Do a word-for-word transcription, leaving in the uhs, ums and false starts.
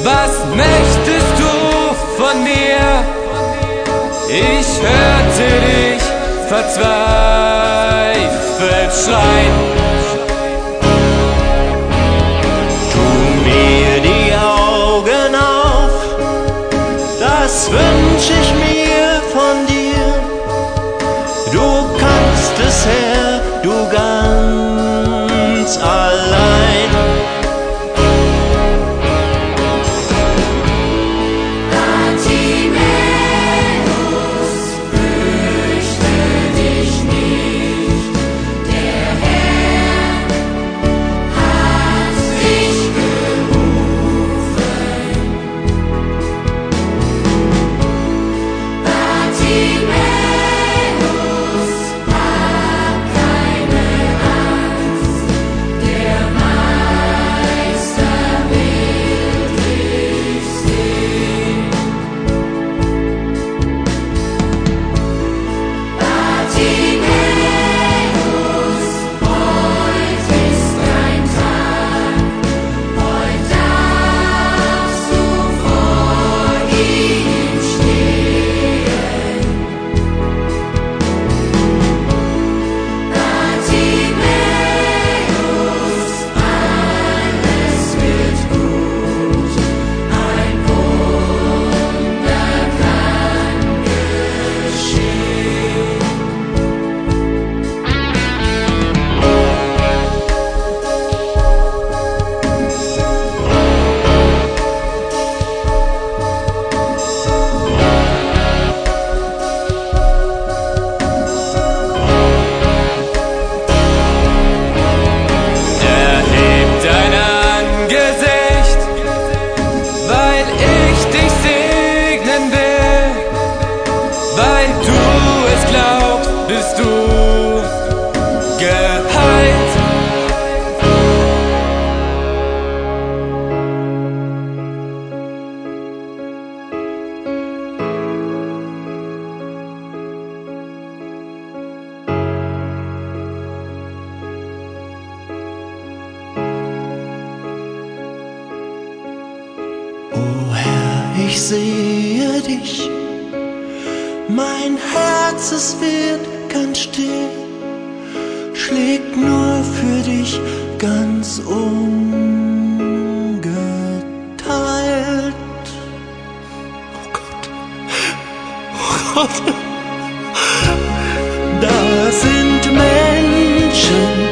Was möchtest du von mir? Ich hörte dich verzweifelt schreien. Tu mir die Augen auf, das wünsch ich mir von dir. Du kannst es, Herr, du ganz allein. Weil du es glaubst, bist du geheilt. O Herr, ich sehe dich. Mein Herz, es wird ganz still, schlägt nur für dich ganz ungeteilt. Oh Gott, oh Gott, da sind Menschen,